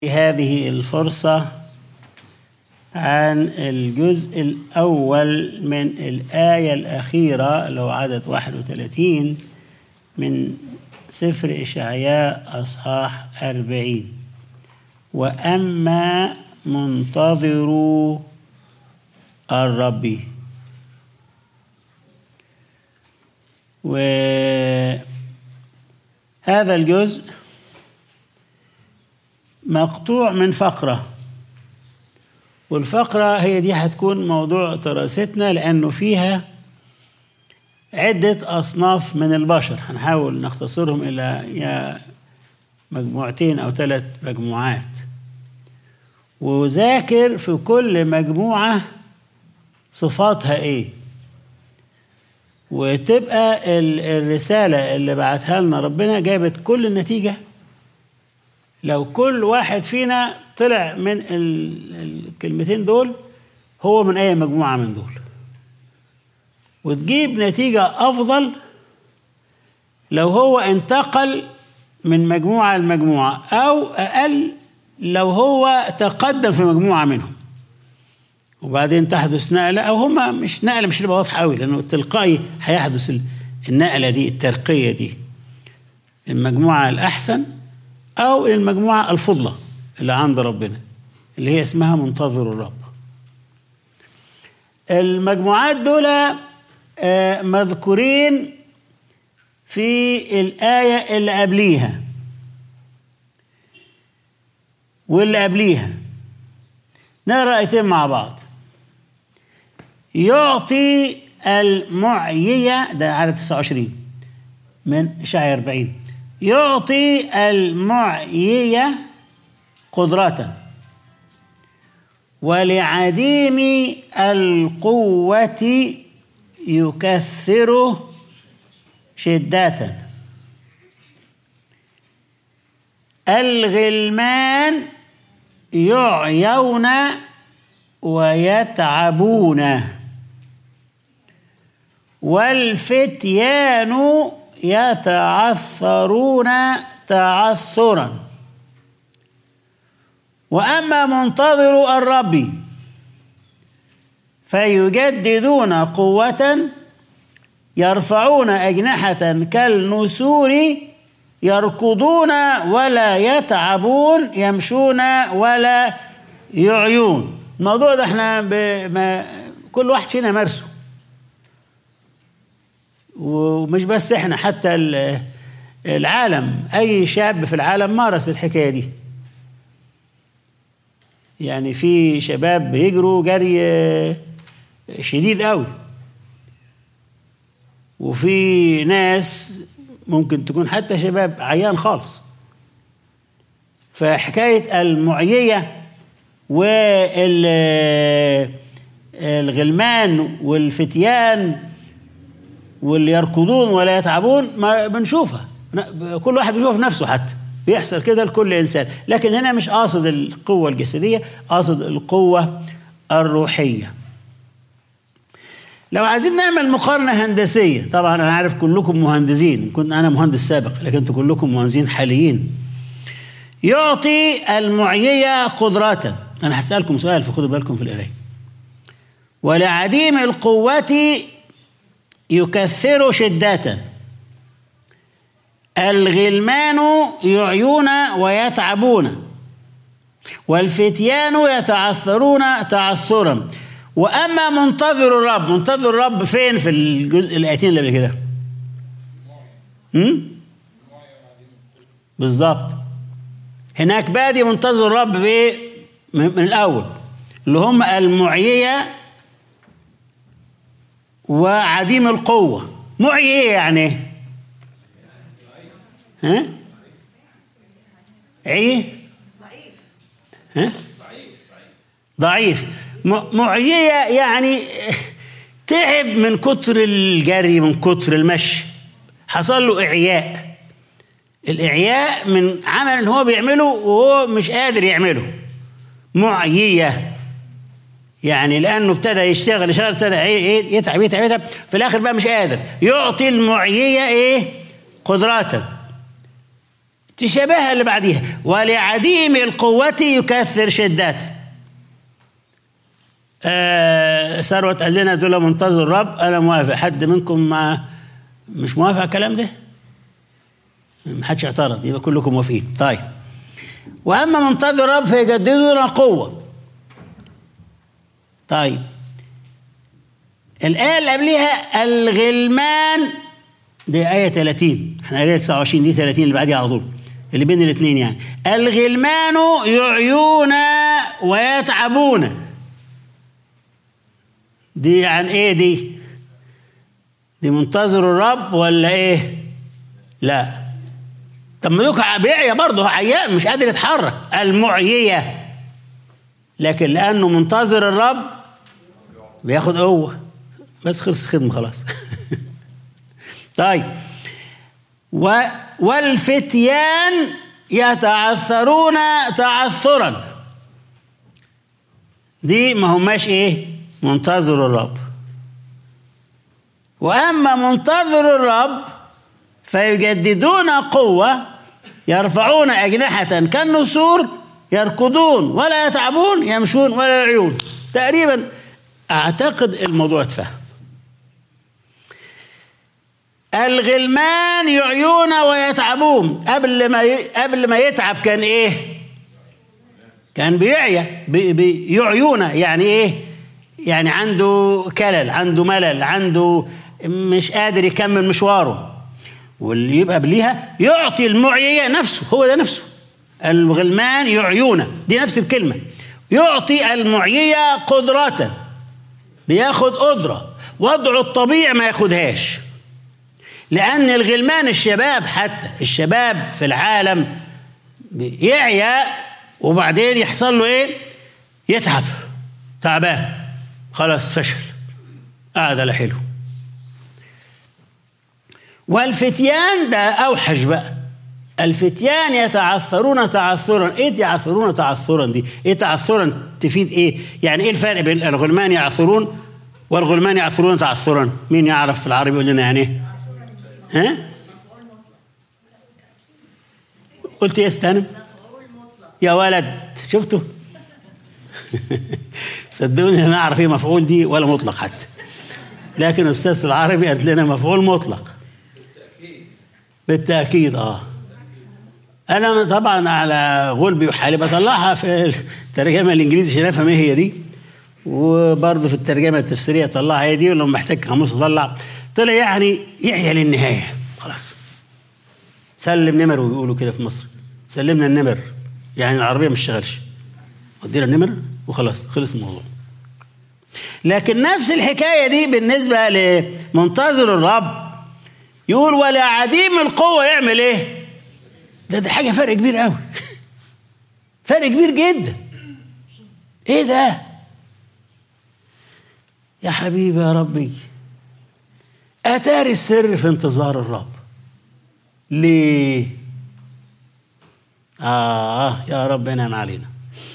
هذه الفرصة عن الجزء الأول من الآية الأخيرة اللي هو عدد 31 من سفر إشعياء أصحاح 40. وأما منتظرو الرب. وهذا الجزء مقطوع من فقرة، والفقرة هي دي هتكون موضوع دراستنا لأنه فيها عدة أصناف من البشر. هنحاول نختصرهم إلى مجموعتين أو 3 مجموعات، وذاكر في كل مجموعة صفاتها إيه، وتبقى الرسالة اللي بعتها لنا ربنا جابت كل النتيجة. لو كل واحد فينا طلع من الكلمتين دول هو من أي مجموعة من دول، وتجيب نتيجة أفضل لو هو انتقل من مجموعة لمجموعة، أو أقل لو هو تقدم في مجموعة منهم وبعدين تحدث نقلة، أو هما مش نقلة، مش هتبقى واضحة قوي لأنه تلقائي هيحدث النقلة دي، الترقية دي، المجموعة الأحسن أو المجموعة الفضلة اللي عند ربنا اللي هي اسمها منتظر الرب. المجموعات دول مذكورين في الآية اللي قبليها واللي قبليها. نقرأ آيتين مع بعض. يعطي المعيية، ده عدد 29 من إشعياء 40. يعطي المعيية قدرة، ولعديم القوة يكثره شدة. الغلمان يعيون ويتعبون، والفتيان يتعثرون تعثرا. وأما منتظر الرب فيجددون قوة، يرفعون أجنحة كالنسور، يركضون ولا يتعبون، يمشون ولا يعيون. الموضوع ده احنا كل واحد فينا مارسه، ومش بس احنا، حتى العالم، اي شاب في العالم مارس الحكايه دي. يعني في شباب بيجروا جري شديد قوي، وفي ناس ممكن تكون حتى شباب عيان خالص. فحكايه المعييه والغلمان والفتيان واللي يركضون ولا يتعبون ما بنشوفها، كل واحد بيشوف نفسه، حتى بيحصل كده لكل إنسان. لكن هنا مش قاصد القوة الجسدية، قاصد القوة الروحية. لو عايزين نعمل مقارنة هندسية، طبعا أنا عارف كلكم مهندسين، كنت أنا مهندس سابق لكن أنتم كلكم مهندسين حاليين. يعطي المعيية قدرة. أنا هسألكم سؤال فخدوا بالكم في القراية. ولعديم القوة يكثر شدة. الغلمان يعيون ويتعبون، والفتيان يتعثرون تعثرا. وأما منتظر الرب، منتظر الرب فين في الجزء الآيتين اللي قبل كده؟ بالظبط. هناك بادي منتظر الرب من الأول، اللي هم المعيية وعديم القوة. معيية يعني ها؟ ايه؟ ها؟ ضعيف. معيية يعني تعب من كتر الجري، من كتر المشي، حصل له إعياء. الإعياء من عمل هو بيعمله وهو مش قادر يعمله. معيية يعني لأنه ابتدى يشتغل ابتدى يتعب في الآخر بقى مش قادر. يعطي المعيية قدرة تشابهها اللي بعديها، ولعديم القوة يكثر شدته. ثروت قال لنا دول منتظر الرب. أنا موافق. حد منكم ما مش موافق على الكلام ده؟ ما حدش اعترض، يبقى كلكم موافقين. طيب، وأما منتظر الرب فيجددون قوة. طيب، الآية اللي قبلها الغلمان، دي آية 30، احنا قرينا 29، دي 30 اللي بعديها على طول، اللي بين الاثنين يعني. الغلمان يعيون ويتعبون. دي عن ايه دي؟ دي منتظر الرب ولا ايه؟ لا. طب ما دوك بيعيا برضه، عيان مش قادر يتحرك، المعيية. لكن لأنه منتظر الرب بياخد قوة. بس خلص الخدمة خلاص. طيب، والفتيان يتعثرون تعثرا. دي ما هماش ايه؟ منتظر الرب. وأما منتظر الرب فيجددون قوة، يرفعون أجنحة كالنسور، يركضون ولا يتعبون، يمشون ولا يعيون. تقريبا أعتقد الموضوع اتفهم. الغلمان يعيون ويتعبون. قبل ما يتعب كان ايه؟ كان بيعيا. يعيون يعني ايه؟ يعني عنده كلل، عنده ملل، عنده مش قادر يكمل مشواره. واللي يبقى قبليها يعطي المعيية نفسه، هو ده نفسه. الغلمان يعيون، دي نفس الكلمة. يعطي المعيية قدرة، بياخد قدرة وضعه الطبيعي ما ياخدهاش. لأن الغلمان الشباب، حتى الشباب في العالم يعيا وبعدين يحصل له ايه؟ يتعب، تعبان، خلاص فشل، قاعد على حلو. والفتيان ده أوحش بقى. الفتيان يتعثرون تعثرا. ايه يعثرون تعثرا دي؟ ايه تعثرا تفيد ايه؟ يعني ايه الفرق بين الغلمان يعثرون والغلمان يعثرون تعثرا؟ مين يعرف في العربي يقول لنا يعني ايه؟ ها؟ قلت ايه استنم؟ يا ولد، شفتوا؟ صدقوني انا اعرف ايه مفعول دي ولا مطلق حتى. لكن استاذ العربي قالت لنا مفعول مطلق. بالتأكيد. أنا طبعا على غلبي وحالي بطلعها في الترجمة الإنجليزي عشان أفهم إيه هي دي، وبرضه في الترجمة التفسيرية طلعها هي دي، ولما محتاج قاموس طلع يعني يعيا للنهاية. خلاص سلم نمر، ويقولوا كده في مصر سلمنا النمر، يعني العربية مش شغالش، ودينا النمر وخلاص خلص الموضوع. لكن نفس الحكاية دي بالنسبة لمنتظر الرب، يقول ولا عديم القوة يعمل ايه؟ ده حاجة فرق كبير قوي. فرق كبير جدا. ايه ده يا حبيبي يا ربي؟ اتاري السر في انتظار الرب. ليه؟ يا رب انعم علينا.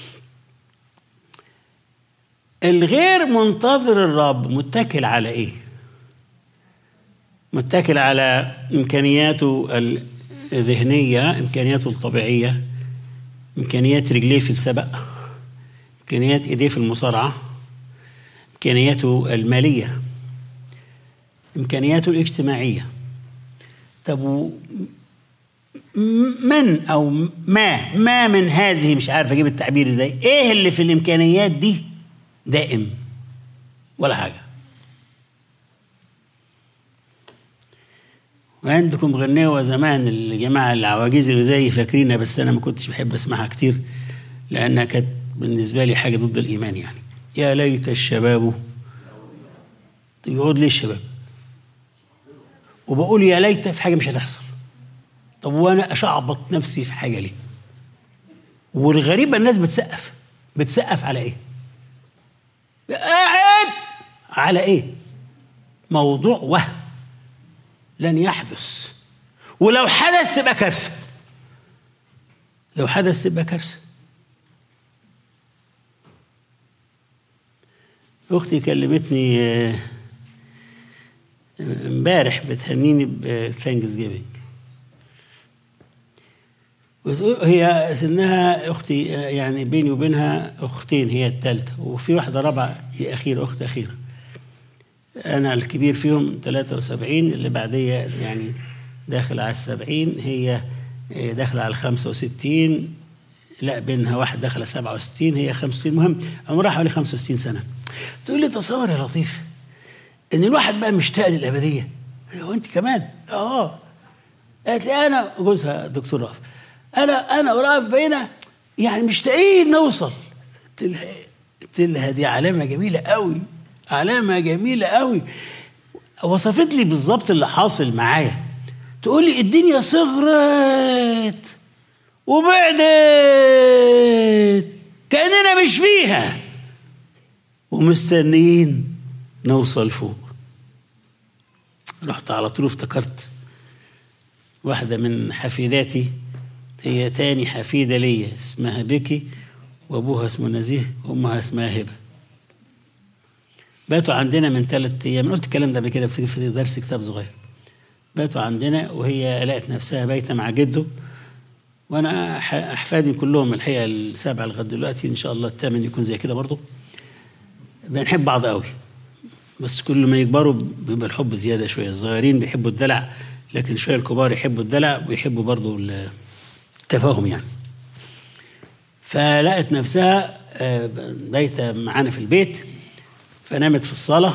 الغير منتظر الرب متكل على ايه؟ متكل على إمكانياته الذهنية، إمكانياته الطبيعية، إمكانيات رجليه في السبق، إمكانيات إيديه في المصارعة، إمكانياته المالية، إمكانياته الاجتماعية. طب من أو ما من هذه، مش عارف أجيب التعبير إزاي، إيه اللي في الإمكانيات دي دائم؟ ولا حاجة. وعندكم غنيوة زمان الجماعة العواجيز اللي زي فاكرينها، بس أنا ما كنتش بحب أسمعها كتير لأنها كانت بالنسبة لي حاجة ضد الإيمان. يعني يا ليت الشباب، يقعد لي الشباب وبقول يا ليت في حاجة مش هتحصل. طب وأنا أشعبط نفسي في حاجة ليه؟ والغريبة الناس بتسقف على إيه؟ قاعد على إيه؟ موضوع وهم لن يحدث، ولو حدث تبقى كارثة. لو حدث تبقى كارثة. أختي كلمتني امبارح بتهنيني بثانكس جيفنج، هي سنها أختي، يعني بيني وبينها أختين، هي الثالثة، وفي واحدة رابعة هي أخيرة، أخت أخيرة. أنا الكبير فيهم 73، اللي بعدية يعني داخل على 70، هي داخل على 65، لا بينها واحد داخل على 67، هي 65، المهم عمرها حوالي 65 سنة. تقول لي تصور يا لطيف إن الواحد بقى مشتاق للأبدية. وأنت كمان؟ قالت لي أنا جوزها دكتور رأف، أنا ورأف بقينا يعني مشتاقين نوصل. قلت لها دي علامة جميلة قوي، علامة جميلة قوي. وصفت لي بالظبط اللي حاصل معايا. تقول لي الدنيا صغرت وبعدت كأننا مش فيها ومستنيين نوصل فوق. رحت على طول افتكرت واحدة من حفيداتي، هي تاني حفيدة ليا، اسمها بيكي، وابوها اسمه نزيه، وامها اسمها هبة. باتوا عندنا من 3 أيام، قلت الكلام ده قبل كده في درس كتاب صغير. باتوا عندنا وهي لقت نفسها بايته مع جده، وانا احفادي كلهم الحقيقه ال7 لغايه دلوقتي، ان شاء الله ال8 يكون زي كده برضه. بنحب بعض قوي، بس كل ما يكبروا بيبقى الحب زياده شويه. الصغيرين بيحبوا الدلع، لكن شويه الكبار يحبوا الدلع ويحبوا برضه التفاهم يعني. فلقت نفسها بايته معانا في البيت، فنامت في الصاله،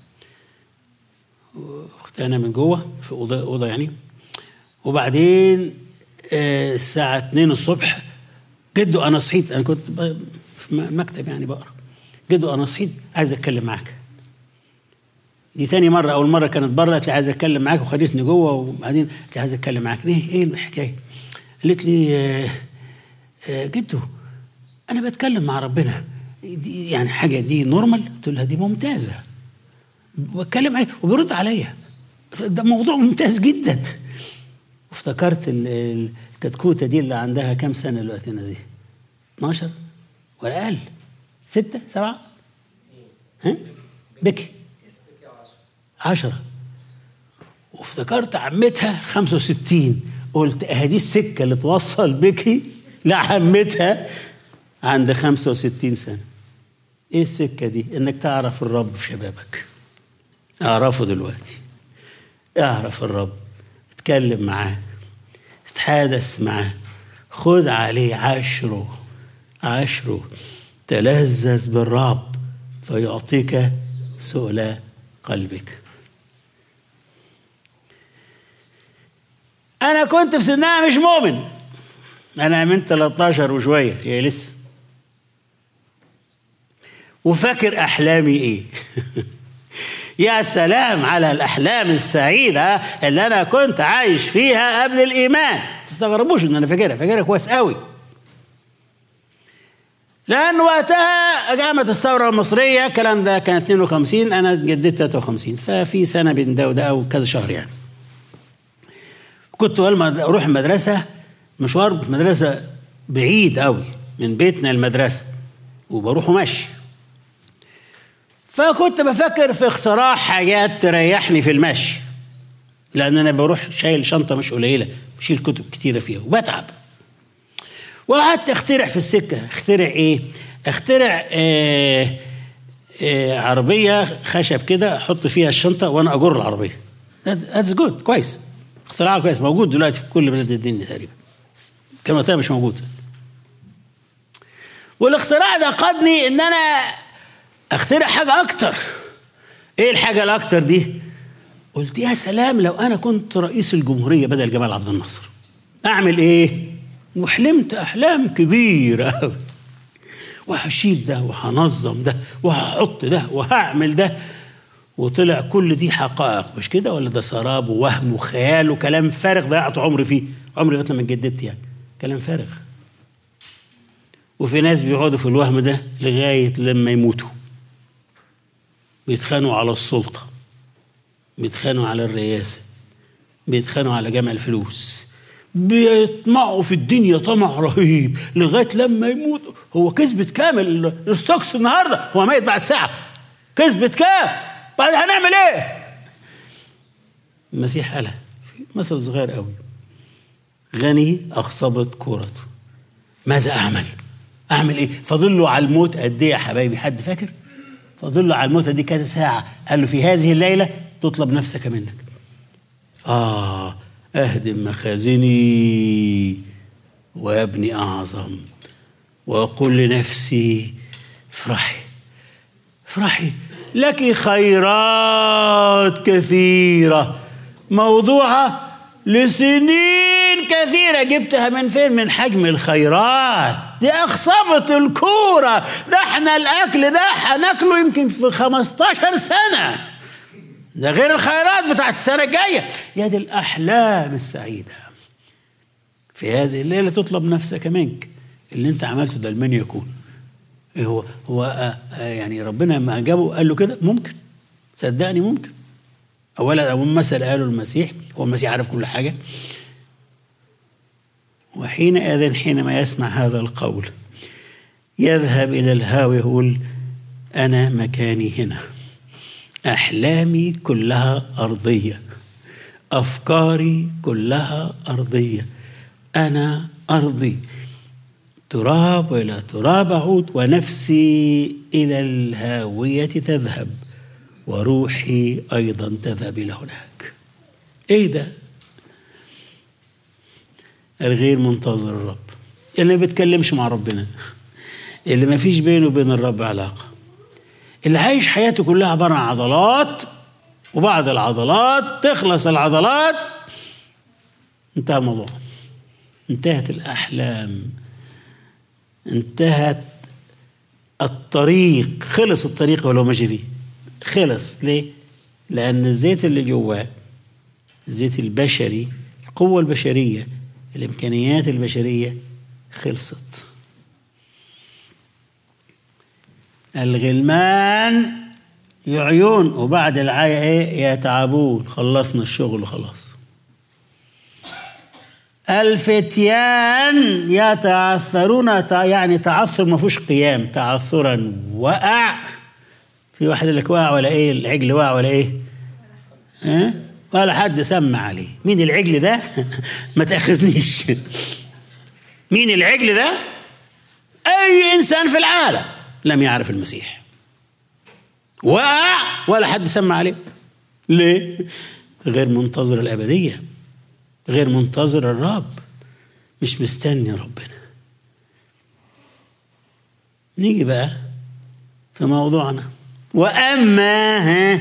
واختها نامت جوه في اوضه يعني. وبعدين الساعه 2 الصبح جدو انا صحيت، انا كنت في مكتب يعني بقرا. جدو انا صحيت عايز اتكلم معاك. دي تاني مره، اول مره كانت بره قالت لي عايز اتكلم معاك، وخدتني جوه، وبعدين قالت لي عايز اتكلم معاك. ايه الحكايه؟ قالت لي جدو انا بتكلم مع ربنا، دي يعني حاجه دي نورمال؟ قلت لها دي ممتازه، بتكلم عليه وبيرد عليا، ده موضوع ممتاز جدا. وافتكرت الكتكوته دي اللي عندها كام سنه دلوقتي نزيه؟ 12 ولا اقل؟ 6 7 بكي 10. وافتكرت عمتها 65، قلت اهدي السكه اللي توصل بكي لعمتها عند 65 سنه. ايه السكه دي؟ انك تعرف الرب في شبابك. اعرفه دلوقتي، اعرف الرب، اتكلم معاه، اتحادث معاه، خد عليه، عاشره، تلذذ بالرب فيعطيك سؤل قلبك. انا كنت في سنها مش مؤمن، انا من 13 وشويه، هي لسه، وفاكر احلامي ايه. يا سلام على الأحلام السعيدة اللي أنا كنت عايش فيها قبل الإيمان. تستغربوش إن أنا فاكرها كويس قوي، لأن وقتها قامت الثورة المصرية، الكلام ده كان 52، أنا جددت 53، ففي سنة بين ده وده أو كذا شهر يعني. كنت أروح المدرسة، مشوار مدرسة بعيد قوي من بيتنا المدرسة، وبروح ماشي. فكنت بفكر في اختراع حاجات تريحني في المشي، لأن أنا بروح شايل شنطة مش قليلة، بشيل كتب كتيرة فيها وبتعب. وقعدت اخترع في السكة. اخترع ايه؟ اخترع عربية خشب كده احط فيها الشنطة وانا اجر العربية. That's good، كويس، اختراع كويس، موجود دلوقتي في كل بلاد الدنيا تقريبا، كان وقتها مش موجود. والاختراع ده قادني ان انا اخترع حاجة اكتر. ايه الحاجة الاكتر دي؟ قلت يا سلام لو انا كنت رئيس الجمهورية بدل جمال عبد الناصر، اعمل ايه؟ وحلمت أحلام كبيرة أوي، وهشيل ده وهنظم ده وهحط ده وهعمل ده، وطلع كل دي حقائق، مش كده ولا ده سراب ووهم وخيال وكلام فارغ ضيعت عمري فيه، عمري لغاية لما اتجددت يعني، كلام فارغ. وفي ناس بيقعدوا في الوهم ده لغاية لما يموتوا، بيتخانوا على السلطة، بيتخانوا على الرئاسة، بيتخانوا على جمع الفلوس، بيطمعوا في الدنيا طمع رهيب لغايه لما يموت. هو كسبت كام الستوكس النهارده؟ هو ميت بعد ساعه، كسبت كام؟ بعد هنعمل ايه؟ المسيح قالها في مثل صغير قوي، غني أخصبت كورته. ماذا أعمل إيه؟ فاضل له على الموت قد إيه يا حبايبي؟ حد فاكر؟ فاضل له على الموت قد إيه؟ كذا ساعة. قال له في هذه الليلة تطلب نفسك منك. أهدم مخازني وابني أعظم وأقول لنفسي افرحي لك خيرات كثيرة موضوعة لسنين كثيرة. جبتها من فين؟ من حجم الخيرات دي. أخصبت الكورة. ده احنا الأكل ده هناكله يمكن في 15 سنة، ده غير الخيرات بتاعت السنة الجاية. يا دي الأحلام السعيدة. في هذه الليلة تطلب نفسك منك. اللي انت عملته ده لمن يكون؟ هو يعني ربنا لما أجابه قال له كده؟ ممكن، صدقني ممكن. أولا أول مثل قاله المسيح، هو المسيح عارف كل حاجة. وحينئذ حينما يسمع هذا القول يذهب إلى الهاوي يقول أنا مكاني هنا، أحلامي كلها أرضية، أفكاري كلها أرضية، أنا أرضي، تراب وإلى تراب أعود، ونفسي إلى الهاوية تذهب، وروحي أيضا تذهب إلى هناك. إيه ده؟ الغير منتظر الرب، اللي ما بيتكلمش مع ربنا، اللي ما فيش بينه وبين الرب علاقة، اللي عايش حياته كلها عبارة عن عضلات، وبعد العضلات تخلص العضلات انتهى الموضوع، انتهت الأحلام، انتهت الطريق، خلص الطريق ولو ماشي فيه، خلص. ليه؟ لأن الزيت اللي جواه، الزيت البشري، القوة البشرية، الإمكانيات البشرية خلصت. الغلمان يعيون وبعد العاية ايه؟ يتعبون. خلصنا الشغل خلاص. الفتيان يتعثرون، يعني تعثر ما فيهوش قيام، تعثرا وقع. في واحد لك وقع ولا ايه؟ العجل وقع ولا ايه؟ ولا حد سمع عليه. مين العجل ده؟ ما تأخذنيش. مين العجل ده؟ اي انسان في العالم لم يعرف المسيح وقع ولا حد سمع عليه. ليه؟ غير منتظر الأبدية، غير منتظر الرب، مش مستني ربنا. نيجي بقى في موضوعنا. وأما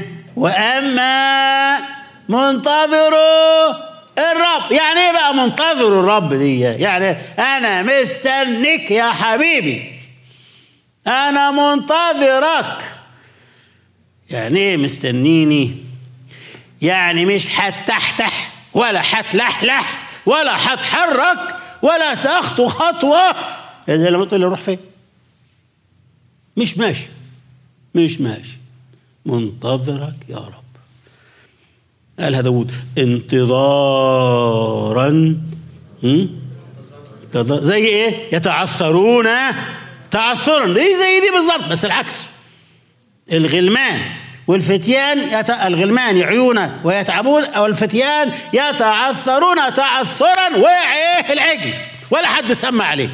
منتظروا الرب. يعني ايه بقى منتظر الرب دي؟ يعني أنا مستنيك يا حبيبي، أنا منتظرك. يعني ايه مستنيني؟ يعني مش هتحتح ولا هتلحلح ولا هتحرك ولا سأخطو خطوة إذا لما تقول لي روح فين. مش ماشي، منتظرك يا رب. قالها داود انتظارا. زي ايه؟ يتعثرون تعثرا، زي دي بالضبط، بس العكس. الغلمان والفتيان الغلمان يعيون ويتعبون، او الفتيان يتعثرون تعثرا. وقع ايه؟ العجل ولا حد سمع عليه.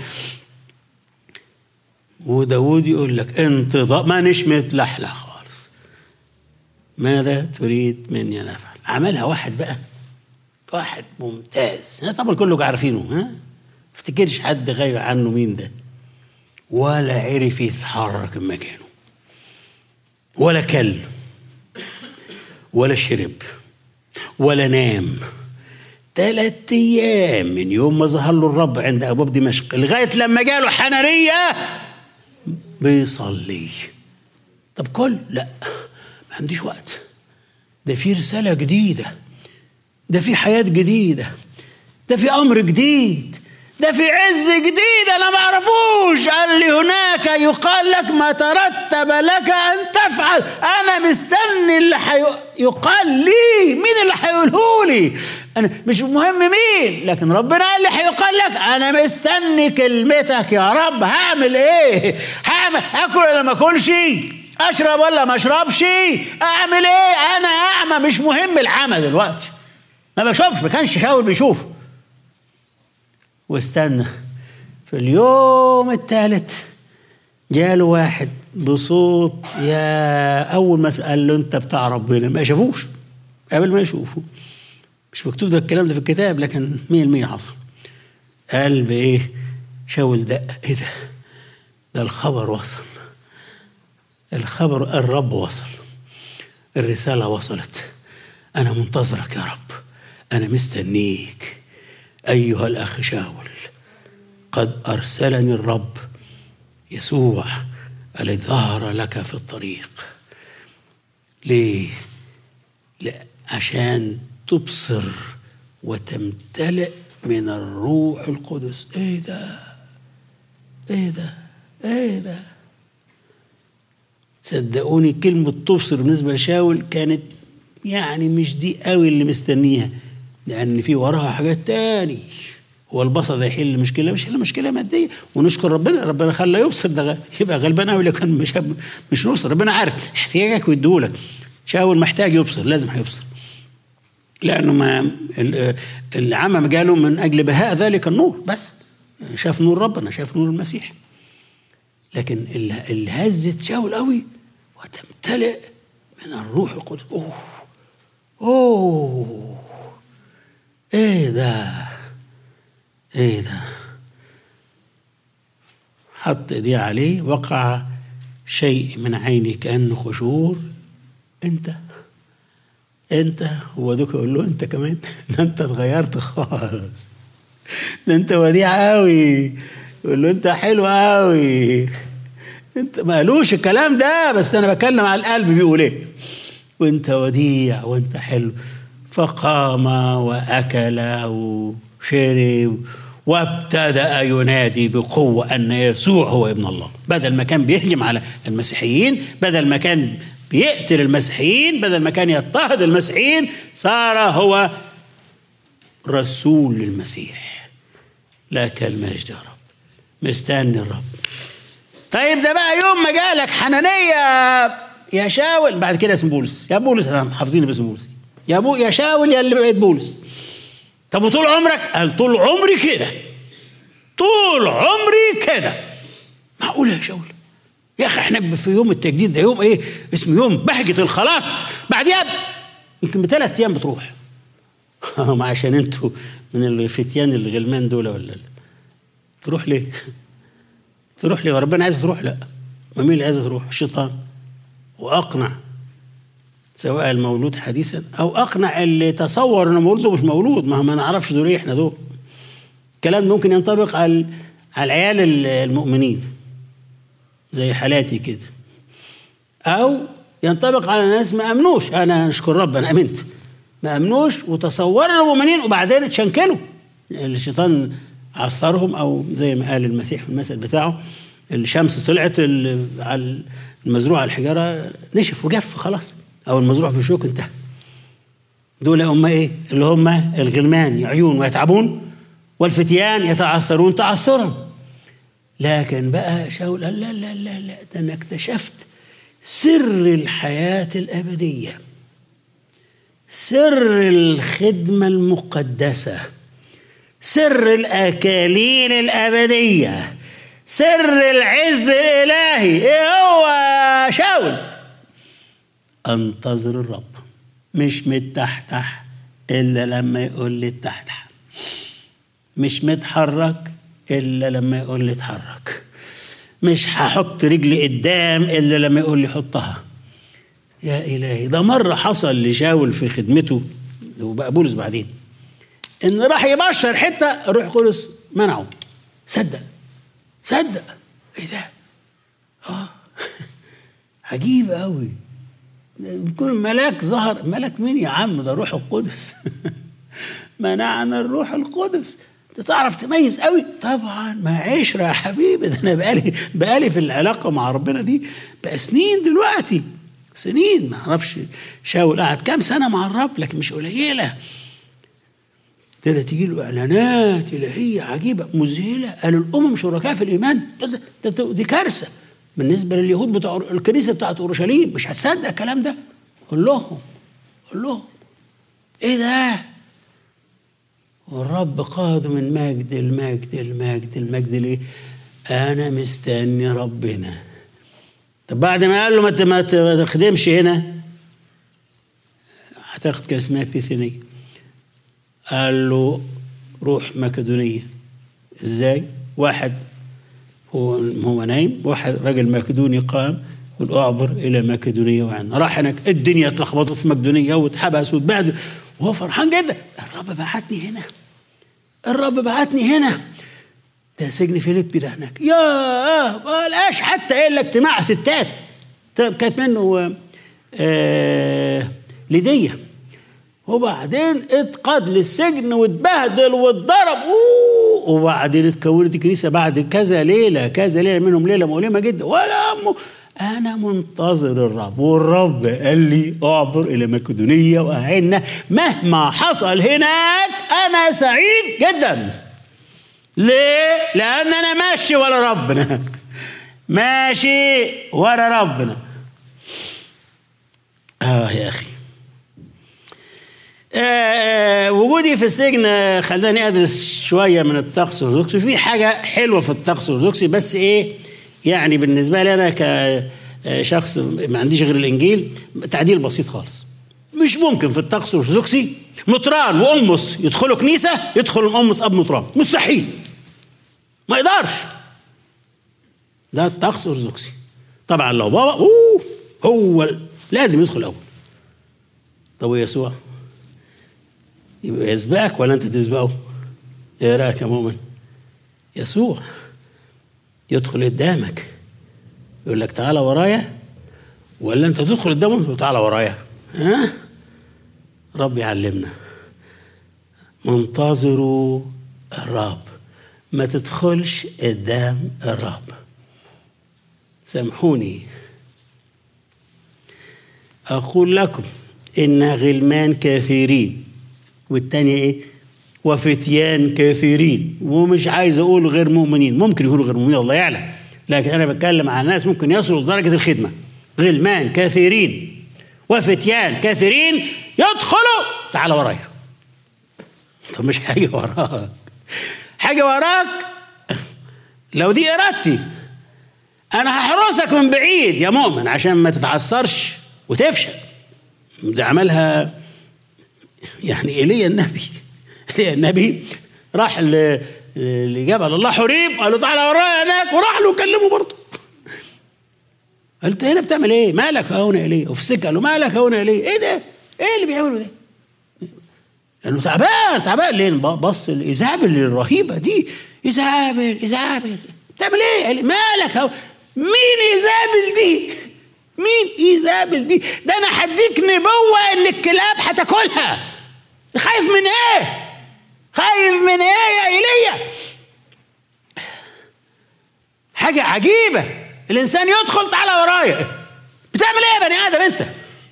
وداود يقول لك انتظار، ما نشمت لحلة خالص. ماذا تريد مني أن أفعل؟ عملها واحد بقى، واحد ممتاز، طبعا كله عارفينه، افتكرش حد غايب عنه مين ده. ولا عرف يتحرك من مكانه، ولا كل ولا شرب ولا نام 3 أيام من يوم ما ظهر له الرب عند أبواب دمشق لغاية لما جاله حنانية بيصلي. طب لا، ما عنديش وقت، ده في رسالة جديدة، ده في حياة جديدة، ده في أمر جديد، ده في عز جديد أنا ما أعرفوش. قال لي هناك يقال لك ما ترتب لك أن تفعل. أنا مستني اللي يقال لي. مين اللي هيقوله لي؟ أنا مش مهم مين، لكن ربنا قال لي هيقال لك. أنا مستني كلمتك يا رب. هعمل إيه؟ أكل ولا ما أكلش؟ أشرب ولا ما أشربش؟ أعمل إيه؟ أنا أعمى، مش مهم العمى دلوقتي. ما بشوفش، ما كانش شاول بيشوف. واستنى. في اليوم الثالث جاله واحد بصوت، يا أول ما سأل له أنت بتاع ربنا، ما شافوش قبل ما يشوفوا، مش مكتوب ده الكلام ده في الكتاب، لكن 100% حصل. قال بإيه؟ شاول دق، إيه ده الخبر وصل، الخبر، الرب وصل، الرسالة وصلت، أنا منتظرك يا رب، أنا مستنيك أيها الأخ شاول، قد أرسلني الرب يسوع الذي ظهر لك في الطريق. ليه؟ عشان تبصر وتمتلئ من الروح القدس. ايه ده ايه ده ايه ده؟ صدقوني كلمة تبصر بالنسبة لشاول كانت يعني مش دي قوي اللي مستنيها، لأن في وراها حاجات تاني. هو البصر ده يحل مشكلة؟ مش يحل مشكلة مادية، ونشكر ربنا خلى يبصر، ده يبقى غلبان قوي لو كان مش نبصر. ربنا عارف احتياجك ويديهولك. شاول محتاج يبصر، لازم هيبصر، لأنه ما العمى مجاله من أجل بهاء ذلك النور، بس شاف نور ربنا، شاف نور المسيح. لكن اللي هزت شاول قوي وتمتلئ من الروح القدس. اوه ايه ده ايه ده؟ حط ايديه عليه، وقع شيء من عيني كأنه خشور. انت هو دوك يقول له انت كمان؟ ده انت اتغيرت خالص، ده انت وديع قوي. يقول له انت حلو قوي. انت ما قالوش الكلام ده، بس انا بتكلم على القلب بيقول ايه. وانت وديع وانت حلو. فقام واكل وشرب وابتدأ ينادي بقوة أن يسوع هو ابن الله. بدل ما كان بيهجم على المسيحيين، بدل ما كان بيقتل المسيحيين، بدل ما كان يضطهد المسيحيين، صار هو رسول المسيح. لك المجد يا رب، مستني الرب. طيب ده بقى يوم ما جالك حنانية يا شاول، بعد كده اسم بولس. يا بولس، حافظين باسم بولس، يا شاول يا اللي بقيت بولس. طب وطول عمرك؟ قال طول عمري كده، طول عمري كده. معقول يا شاول؟ يا اخي احنا في يوم التجديد ده يوم ايه؟ اسمه يوم بهجة الخلاص. بعديها يمكن ب3 أيام بتروح. ما عشان انتوا من الفتيان الغلمان دول ولا تروح ليه؟ تروح ليه؟ وربنا عايز تروح؟ لا. ما مين اللي عايز تروح؟ الشيطان. واقنع سواء المولود حديثا او اقنع اللي تصور انه مولود ومش مولود، ما نعرفش دول ايه احنا دول. الكلام ممكن ينطبق على العيال المؤمنين زي حالاتي كده، او ينطبق على ناس ما امنوش. انا نشكر رب انا امنت، ما امنوش وتصوروا المؤمنين وبعدين اتشنكلوا. الشيطان عصرهم، او زي ما قال المسيح في المثل بتاعه، الشمس طلعت على المزروع على الحجاره نشف وجف خلاص، او المزروع في الشوك انتهى. دول هم ايه؟ اللي هم الغلمان يعيون ويتعبون، والفتيان يتعثرون تعثرا. لكن بقى شاول قال لا لا لا لا، ده انا اكتشفت سر الحياة الأبدية، سر الخدمة المقدسة، سر الأكاليل الأبدية، سر العز الإلهي. ايه هو شاول؟ انتظر الرب، مش متحتح إلا لما يقول لي اتحتح، مش متحرك إلا لما يقول لي اتحرك، مش هحط رجلي قدام إلا لما يقول لي حطها. يا إلهي، ده مرة حصل لشاول في خدمته وبقى بولس بعدين، إن راح يبشر حتة الروح القدس منعه. صدق إيه ده؟ عجيب قوي. يكون ملاك ظهر. ملاك مين يا عم؟ ده الروح القدس. منعنا الروح القدس. تعرف تميز قوي؟ طبعا ما عشرة يا حبيبي، ده انا بقالي في العلاقه مع ربنا دي بقى سنين دلوقتي، سنين. ما اعرفش شاول قعد كام سنه مع الرب، لكن مش قليله. ده تيجي له اعلانات الهيه عجيبه مذهله. قالوا الامم شركاء في الايمان. دي كارثه بالنسبه لليهود بتاع الكنيسه بتاعت اورشليم. مش هتصدق الكلام ده. قول لهم ايه ده؟ والرب قاده من مجد المجد المجد المجد. ليه؟ أنا مستني ربنا. طب بعد ما قال له ما تخدمش هنا، اعتقد كان اسمها بيثينية، قال له روح مقدونية. ازاي؟ واحد هو نايم، واحد راجل مقدوني قام يقول اعبر الى مقدونية وعنا. راح هناك الدنيا اتلخبطت في مقدونية واتحبس واتبهدل وهو فرحان جدا. الرب بعتني هنا، الرب بعتني هنا. ده سجن فيليبي ده هناك. يا ما لقاش حتى الا اجتماع ستات. كانت منه ليدية. وبعدين اتقاد للسجن واتبهدل واتضرب. وبعدين اتكونت كنيسة بعد كذا ليلة منهم ليلة مؤلمة جدا. ولا أمه أنا منتظر الرب، والرب قال لي أعبر إلى مقدونية وأعنا. مهما حصل هناك أنا سعيد جدا. ليه؟ لأن أنا ماشي ورا ربنا، ماشي ورا ربنا. يا أخي، وجودي في السجن خلاني أدرس شوية من الطقس الأرثوذكسي. في حاجة حلوة في الطقس الأرثوذكسي، بس إيه يعني بالنسبة لي أنا كشخص ما عنديش غير الإنجيل، تعديل بسيط خالص. مش ممكن في الطقس الأرثوذكسي مطران وأمس يدخلوا كنيسة يدخل الأمس أب مطران، مستحيل، ما يقدرش. ده الطقس الأرثوذكسي. طبعا لو بابا هو لازم يدخل أول. طب ويسوع يبقى يسبقك ولا أنت تسبقه؟ إيه رأيك يا مؤمن؟ يسوع يدخل قدامك يقول لك تعالى ورايا، ولا أنت تدخل قدامه وتقول تعالى ورايا؟ رب يعلمنا منتظروا الرب، ما تدخلش قدام الرب. سامحوني أقول لكم إن غلمان كثيرين، والتانية إيه؟ وفتيان كثيرين. ومش عايز أقول غير مؤمنين، ممكن يكونوا غير مؤمنين الله يعلم، لكن أنا بتكلم عن ناس ممكن يصلوا لدرجة الخدمة. غلمان كثيرين وفتيان كثيرين يدخلوا تعال ورايا. طب مش حاجة وراك، حاجة وراك. لو دي إرادتي أنا هحرسك من بعيد يا مؤمن عشان ما تتعثرش وتفشل. ده عملها يعني إيليا النبي. إيليا النبي راح لجبل الله حريب، قال له تعالى ورايا هناك، وراح له كلمه برضه. قلت هنا بتعمل ايه؟ مالك هنا إيليا؟ وفي السكه قال له مالك هنا إيليا؟ ايه ده؟ ايه اللي بيعمله ده؟ لانه تعبان ليه؟ بص الايزابل الرهيبه دي. ايزابل بتعمل ايه؟ مالك مين ايزابل دي؟ مين ايزابل دي؟ ده انا هديك نبوه ان الكلاب هتاكلها. خايف من ايه؟ خايف من ايه يا ايليا؟ حاجه عجيبه. الانسان يدخل تعالى ورايا. بتعمل ايه يا بني ادم انت؟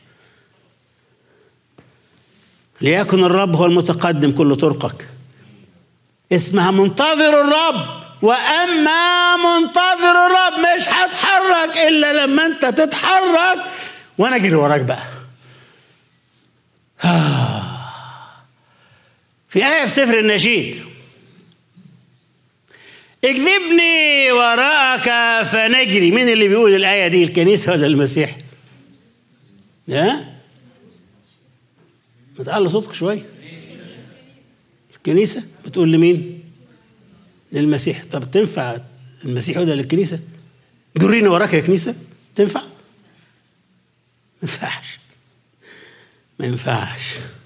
ليكن الرب هو المتقدم كل طرقك. اسمها منتظر الرب. واما منتظر الرب مش هتحرك الا لما انت تتحرك وانا اجري وراك بقى. في آية في سفر النشيد: اكذبني وراءك فنجري. مين اللي بيقول الآية دي؟ الكنيسة ولا المسيح؟ ما تعلي صوتك شوية. الكنيسة بتقول لمين؟ للمسيح. طب تنفع المسيح ولا للكنيسة؟ جريني وراك يا كنيسة، تنفع؟ ما ينفعش.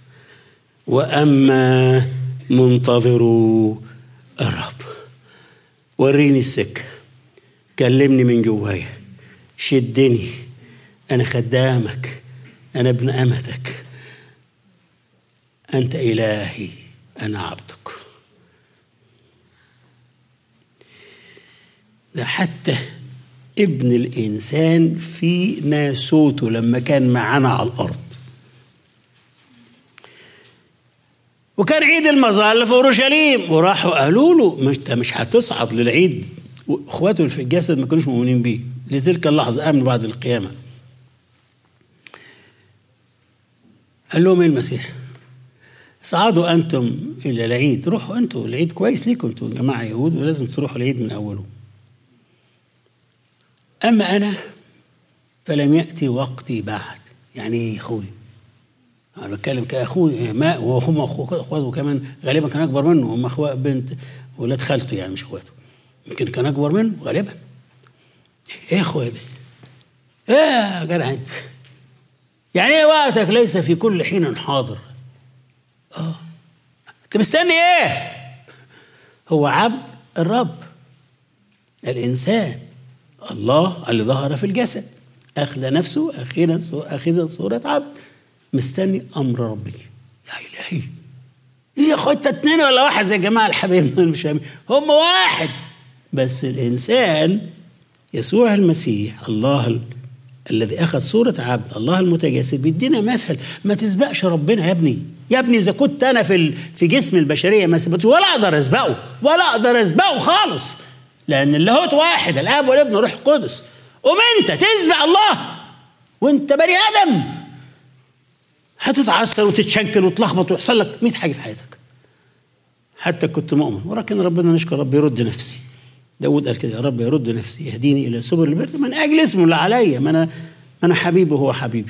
وأما منتظروا الرب، وريني السكة، كلمني من جوايا، شدني، أنا خدامك، أنا ابن أمتك، أنت إلهي، أنا عبدك. ده حتى ابن الإنسان في ناسوته لما كان معنا على الأرض، وكان عيد المظال في أورشليم، وراحوا قالوا له مش هتصعد للعيد. واخواته اللي في الجسد ما كانوش مؤمنين بيه لتلك اللحظة، آمنوا بعد القيامة. قال لهم ايه المسيح؟ اصعدوا أنتم إلى العيد. روحوا أنتم العيد، كويس ليكم أنتم جماعة يهود ولازم تروحوا العيد من أوله. أما أنا فلم يأتي وقتي بعد. يعني إيه يا أخوي؟ أنا بتكلم كأخوي، ما وهم أخواته كمان غالبا كان أكبر منه، هم أخوات بنت ولاد خالته يعني مش أخواته، يمكن كان أكبر منه غالبا. إيه أخويا ده؟ إيه يا جدع أنت؟ يعني إيه وقتك ليس في كل حين حاضر؟ أنت مستني إيه؟ هو عبد الرب الإنسان الله اللي ظهر في الجسد، أخذ نفسه أخذ صورة عبد، مستني أمر ربي. يا إلهي، إيه يا أخوة، 2 ولا 1 زي جماعة الحبايب مش هم 1 بس. الإنسان يسوع المسيح الله الذي أخذ صورة عبد، الله المتجسد، بيدينا مثل. ما تسبقش ربنا يا ابني. إذا كنت أنا في جسم البشرية ما سبقتش ولا أقدر أسبقه خالص، لأن اللاهوت واحد، الآب والابن والروح القدس. أنت تسبق الله وأنت بني آدم، هتتعثر وتتشنكل وتلخبط ويحصل لك 100 حاجة في حياتك. حتى كنت مؤمن، ولكن ربنا نشكر رب يرد نفسي. داود قال كده: يا رب يرد نفسي، يهديني إلى سبل البر من أجل اسمه اللي عليا، ما أنا حبيبه هو حبيبي.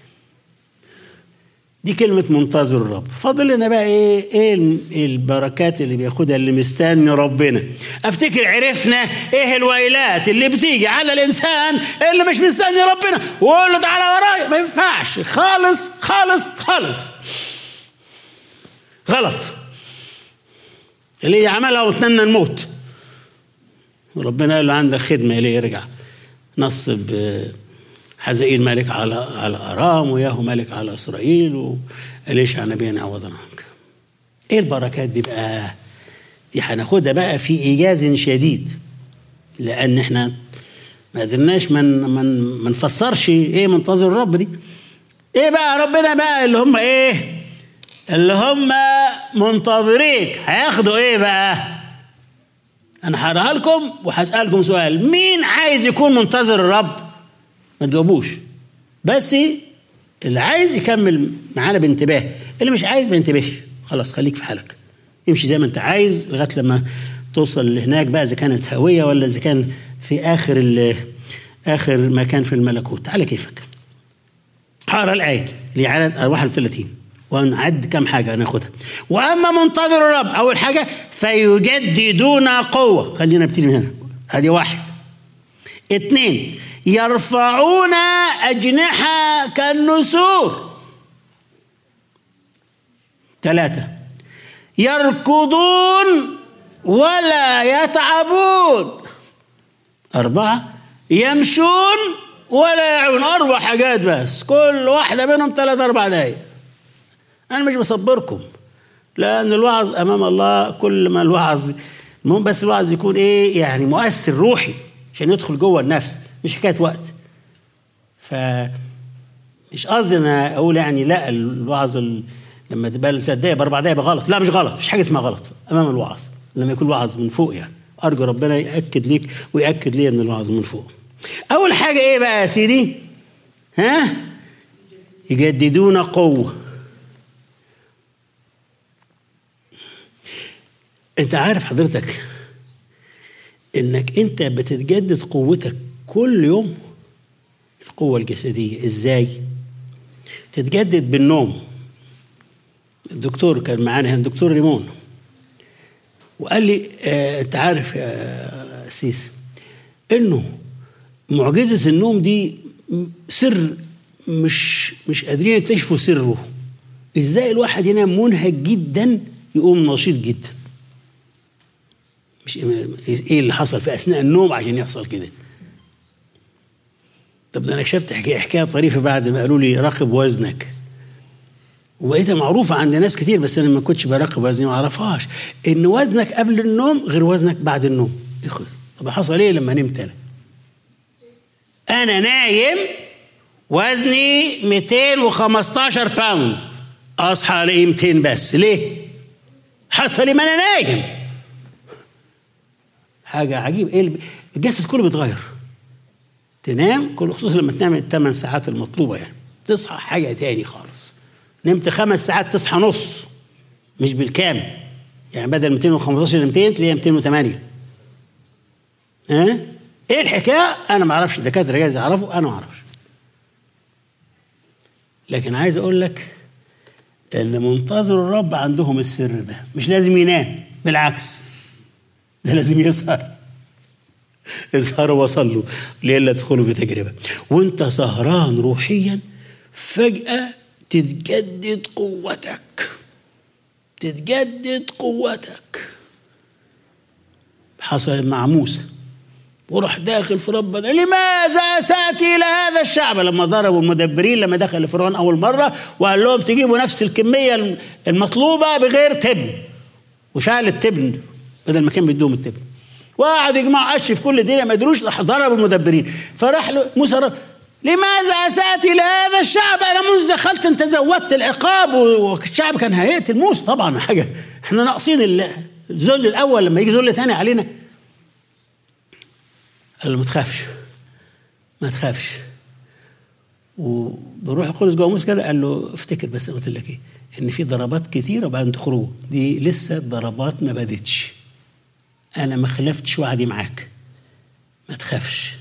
دي كلمة منتظر الرب. فاضل لنا بقى إيه البركات اللي بياخدها اللي مستني ربنا. أفتكر عرفنا إيه الويلات اللي بتيجي على الإنسان اللي مش مستني ربنا وقول له تعالى ورايا. ما ينفعش خالص خالص خالص، غلط. اللي عملها وتنى الموت، وربنا قال له عندك خدمة إليه، يرجع نصب حزائيل ملك على أرام، وياهو ملك على إسرائيل، وإليشع نبينا عوضا عنك. إيه البركات دي بقى؟ دي هناخدها بقى في إيجاز شديد، لأن إحنا ما قدرناش ما نفسرش إيه منتظر الرب دي. إيه بقى ربنا بقى اللي هم منتظريك هياخدوا إيه بقى؟ أنا هقراها لكم وهسألكم سؤال: مين عايز يكون منتظر الرب؟ ما تجاوبوش، بس اللي عايز يكمل معانا بانتباه، اللي مش عايز ما ينتبهش خلاص، خليك في حالك، امشي زي ما انت عايز لغايه لما توصل لهناك بقى، اذا كانت هويه ولا اذا كان في اخر مكان في الملكوت، على كيفك. هقرا الايه اللي عدد 31 ونعد كم حاجه ناخدها. واما منتظر الرب، اول حاجه فيجددون قوه. خلينا نبتدي من هنا، ادي 1. 2 يرفعون أجنحة كالنسور. 3 يركضون ولا يتعبون. 4 يمشون ولا يعون. 4 حاجات بس، كل واحدة منهم 3-4 دقايق. أنا مش بصبركم، لأن الوعظ أمام الله كل ما الوعظ، المهم بس الوعظ يكون يعني مؤثر روحي عشان يدخل جوه النفس، مش حكاية وقت. فمش قصدي أنا أقول يعني لا الوعظ لما تبقى 3 دقايق ب4 دقايق غلط، لا مش غلط، مش حاجة اسمها غلط أمام الوعظ لما يكون الوعظ من فوق. يعني أرجو ربنا يأكد ليك ويأكد لي أن الوعظ من فوق. أول حاجة بقى يا سيدي؟ يجددون قوة. أنت عارف حضرتك إنك أنت بتتجدد قوتك كل يوم؟ القوة الجسدية إزاي؟ تتجدد بالنوم. الدكتور كان معانا هنا، الدكتور ريمون، وقال لي أنت عارف يا سيس إنه معجزة النوم دي سر مش قادرين يكتشفوا سره. إزاي الواحد ينام منهك جدا يقوم نشيط جدا؟ مش إيه اللي حصل في أثناء النوم عشان يحصل كده؟ طب ده أنا اكتشفت حكاية طريفة بعد ما قالوا لي راقب وزنك، وبقيتها معروفة عند ناس كتير، بس أنا ما كنتش براقب وزني ما أعرفهاش، إن وزنك قبل النوم غير وزنك بعد النوم. طب حصل إيه لما نمت؟ أنا نايم وزني 215 باوند، أصحى ألاقي 200 بس. ليه؟ حصل لي ما أنا نايم. حاجة عجيبة، الجسد كله بيتغير. تنام كل، خصوصا لما تنام 8 ساعات المطلوبة، يعني تصحى حاجة تاني خالص. نمت 5 ساعات تصحى نص، مش بالكامل، يعني بدل 215 ل 200 تلاقيها 208. ايه الحكايه؟ انا ما اعرفش، دكاتره جايز يعرفوا، انا ما اعرفش. لكن عايز اقول لك ان منتظر الرب عندهم السر ده مش لازم ينام، بالعكس ده لازم يسهر. اسهروا وصلوا لئلا تدخلوا في تجربه. وانت سهران روحيا فجاه تتجدد قوتك. حصل مع موسى، وراح داخل في ربنا، لماذا سأتي إلى هذا الشعب؟ لما ضربوا المدبرين، لما دخل فرعون أول مرة وقال لهم تجيبوا نفس الكمية المطلوبة بغير تبن، وشال التبن بدل ما كان بيدوهم التبن، وقعد يجمعوا قش في كل الدنيا ما قدروش، راح ضربوا المدبرين. فراح موسى لماذا أسأتي إلى هذا الشعب؟ أنا منذ دخلت أنت زودت العقاب، والشعب كان هيقتل موسى طبعا. حاجة احنا ناقصين الذل الأول، لما يجي ذل ثاني علينا. قال له ما تخافش. وبروح القدس جوه موسى كده قال له افتكر بس قلت لك ايه، ان في ضربات كتيره وبعدين تخرجوا، دي لسه الضربات ما بدتش، انا ما خلفتش وعدي معاك، ما تخافش.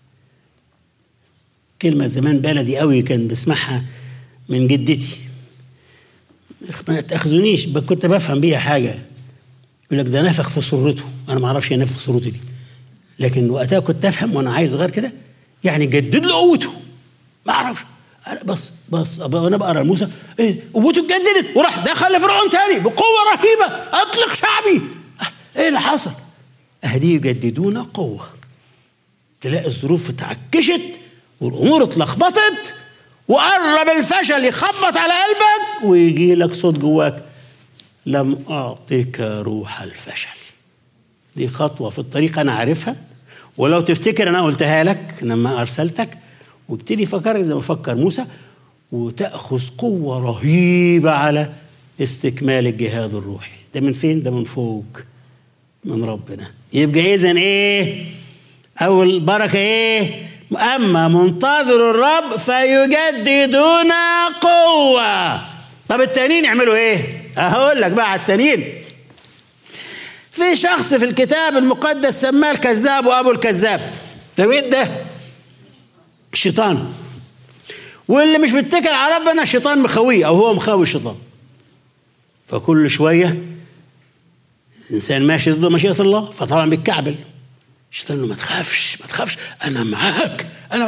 كلمه زمان بلدي قوي كان بسمعها من جدتي، ما تاخذونيش، كنت بفهم بيها حاجه. يقول لك ده نفخ في سرته، انا ما اعرفش ينفخ في سرته دي، لكن وقتها كنت افهم وانا عايز غير كده، يعني جدد له قوته. ما اعرفش، بص وانا بقرا موسى ايه قوته اتجددت، وراح دخل لفرعون تاني بقوه رهيبه، اطلق شعبي. ايه اللي حصل؟ اهدي يجددون قوه. تلاقي الظروف اتعكشت والامور اتلخبطت وقرب الفشل يخبط على قلبك، ويجي لك صوت جواك، لم اعطيك روح الفشل. دي خطوة في الطريق أنا عارفها، ولو تفتكر أنا قلتها لك لما أرسلتك، وابتدي فكر زي ما فكر موسى، وتأخذ قوة رهيبة على استكمال الجهاد الروحي. ده من فين؟ ده من فوق، من ربنا. يبقى إذن إيه؟ أول بركة إيه؟ أما منتظر الرب فيجددون قوة. طب التانيين يعملوا إيه؟ هقول لك بقى على التانيين. في شخص في الكتاب المقدس سماه الكذاب وابو الكذاب. ده مين ده؟ الشيطان. واللي مش متكل على ربنا الشيطان مخويه، او هو مخوي الشيطان. فكل شويه الانسان ماشي ضد مشيئه الله، فطبعا بيتكعبل. الشيطان له ما تخافش انا معاك،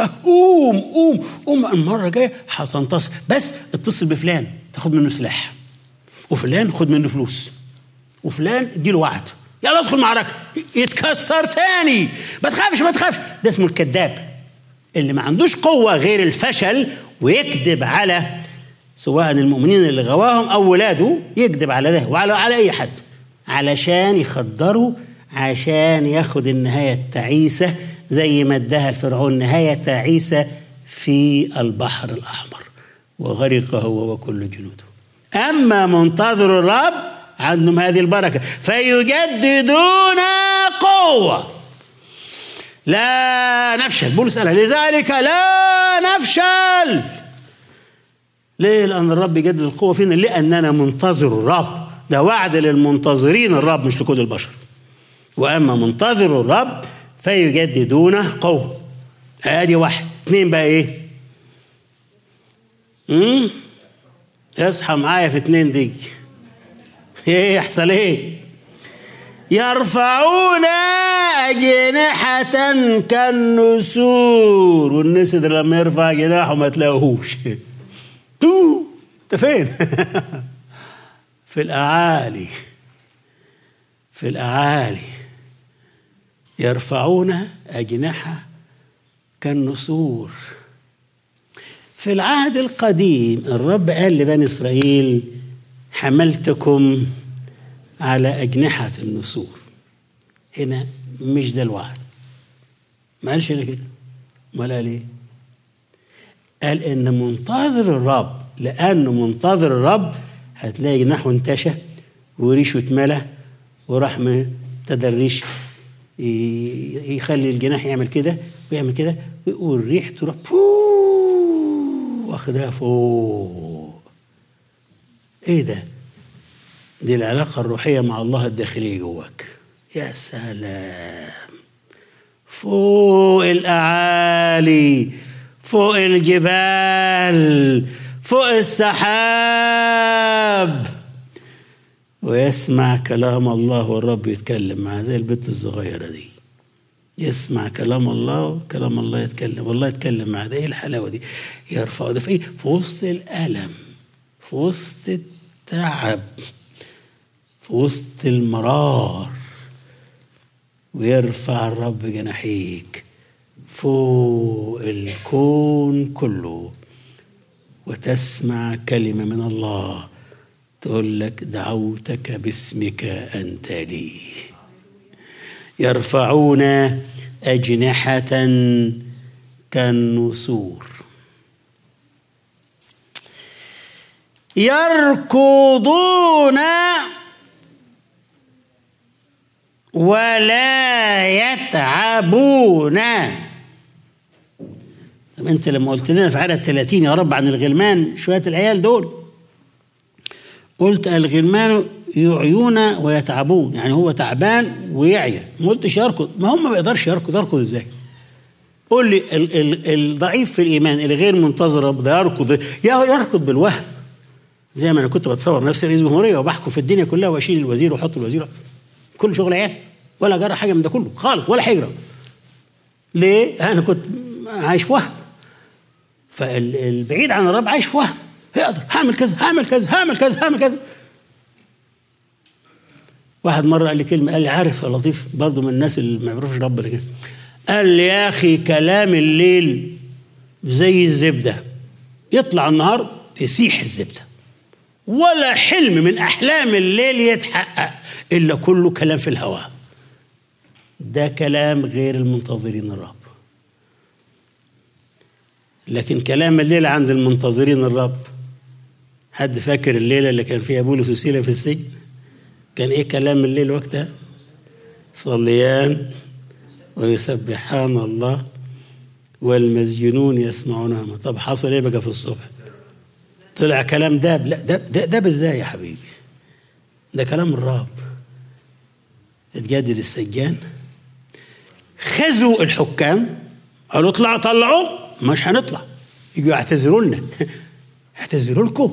قوم المره الجايه هتنتصر، بس اتصل بفلان تاخد منه سلاح، وفلان خد منه فلوس، وفلان اديله وعد، يلا ادخل معركه، يتكسر تاني. ما تخافش. ده اسمه الكذاب، اللي ما عندوش قوه غير الفشل، ويكذب على سواء المؤمنين اللي غواهم او ولاده، يكذب على ده وعلى اي حد علشان يخدره، عشان ياخد النهايه التعيسه زي ما اداها فرعون نهايه تعيسه في البحر الاحمر، وغرق هو وكل جنوده. اما منتظر الرب عندهم هذه البركة، فيجددون قوة لا نفشل. بولس قال لذلك لا نفشل. ليه؟ لأن الرب يجدد القوة فينا، لأننا منتظر الرب. ده وعد للمنتظرين الرب مش لكل البشر. وأما منتظر الرب فيجددون قوة. هذه واحد. اثنين بقى ايه؟ اصحى معايا في اثنين دي. ايه يحصل ايه؟ يرفعون أجنحة كالنسور. والنسر لما يرفع جناحه ما تلاقوهوش. انت فين؟ في الأعالي يرفعون أجنحة كالنسور. في العهد القديم الرب قال لبني إسرائيل حملتكم على أجنحة النسور. هنا مش ده الوعد، ما قالش كده. ولا قال ايه؟ قال إن منتظر الرب، لأنه منتظر الرب هتلاقي جناحه انتشى وريشه اتملى، وراح ابتدى الريش يخلي الجناح يعمل كده ويعمل كده، والريح تروح واخدها فوق. ايه ده؟ دي العلاقة الروحية مع الله الداخلية جواك. يا سلام، فوق الأعالي، فوق الجبال، فوق السحاب، ويسمع كلام الله والرب يتكلم معاه زي البنت الصغيرة دي. يسمع كلام الله وكلام الله يتكلم، والله يتكلم معاه. ده ايه الحلاوة دي؟ يرفعه. ده في ايه؟ في وسط الألم، في وسط التعب، في وسط المرار، ويرفع الرب جناحيك فوق الكون كله، وتسمع كلمة من الله تقول لك دعوتك باسمك أنت لي. يرفعون أجنحة كالنسور، يركضون ولا يتعبون. طب انت لما قلت لنا في عدد 30 يا رب عن الغلمان شوية العيال دول، قلت الغلمان يعيون ويتعبون، يعني هو تعبان ويعيا. ما قلتش يركض، ما هم ما بيقدرش يركض ازاي؟ قول لي الضعيف في الايمان اللي غير منتظر ده يركض بالوهم، زي ما انا كنت بتصور نفسي رئيس جمهوريه وبحكم في الدنيا كلها واشيل الوزير واحط الوزير، كل شغل عيال، ولا جرى حاجه من ده كله خالص ولا حجره. ليه؟ انا كنت عايش في وهم. فالبعيد عن الرب عايش في وهم، يقدر هعمل كذا هعمل كذا هعمل كذا هعمل كذا. واحد مره قال لي كلمه، قال لي عارف يا لطيف برضه من الناس اللي ما يعرفوش ربنا كده، قال لي يا اخي كلام الليل زي الزبده، يطلع النهار تسيح الزبده، ولا حلم من احلام الليل يتحقق الا كله كلام في الهواء. ده كلام غير المنتظرين الرب. لكن كلام الليل عند المنتظرين الرب، حد فاكر الليله اللي كان فيها بولس وسيلة في السجن؟ كان ايه كلام الليل وقتها؟ صليان ويسبحان الله والمسجونون يسمعونهما. طب حصل ايه بقى في الصبح؟ طلع كلام داب. لا داب ازاي يا حبيبي؟ ده كلام الرب. اتجدد السجان، خزوا الحكام، قالوا اطلعوا طلعوا، مش هنطلع، يجوا يعتذروا لنا. اعتذروا لكم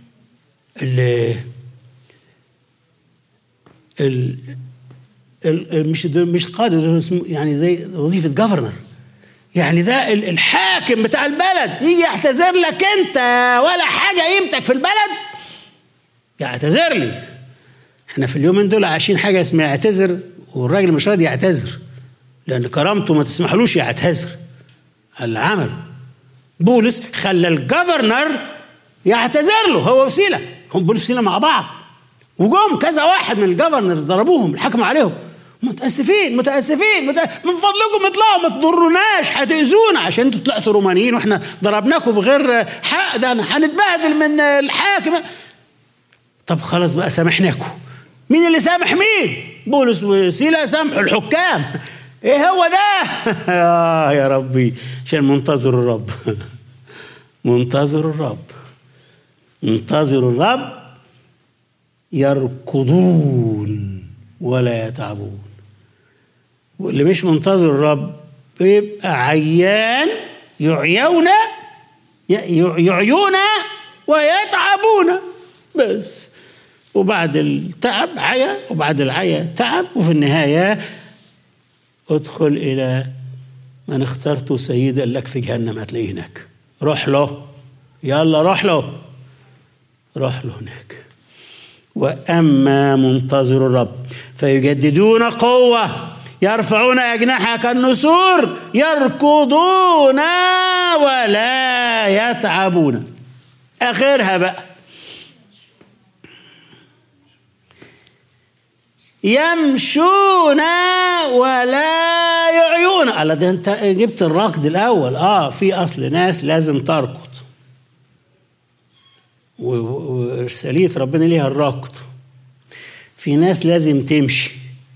مش قادر، يعني زي وظيفة جفرنر، يعني ده الحاكم بتاع البلد يجي يعتذر لك انت ولا حاجة قيمتك في البلد، يعتذر لي. احنا في اليومين دول عايشين حاجة اسمها يعتذر، والراجل مش راضي يعتذر لأن كرامته ما تسمحلوش يعتذر على العمل. بولس خلى الجفرنر يعتذر له هو وسيلة، هم بولس وسيلة مع بعض، وجم كذا واحد من الجفرنرز ضربوهم الحكم عليهم، متأسفين من فضلكم اطلعوا ما تضروناش، هتأذونا عشان انتوا طلعتوا رومانيين واحنا ضربناكم بغير حق، ده هنتبهدل من الحاكم. طب خلاص بقى سامحناكم. مين اللي سامح مين؟ بولس وسيلة سامحوا الحكام. ايه هو ده؟ يا ربي، عشان منتظر الرب. منتظر الرب، منتظر الرب يركضون ولا يتعبون. واللي مش منتظر الرب بيبقى عيان، يعيون ويتعبون بس، وبعد التعب عيا، وبعد العيا تعب، وفي النهاية ادخل إلى من اخترته سيدا لك في جهنم، هتلاقيه هناك. روح له، يلا روح له هناك. وأما منتظر الرب فيجددون قوة، يرفعون أجنحة كالنسور، يركضون ولا يتعبون. آخرها بقى يمشون ولا يعيون. الله، ده انت جبت الركض الأول. في أصل ناس لازم تركض، وإرسالية ربنا ليها الركض. في ناس لازم تمشي.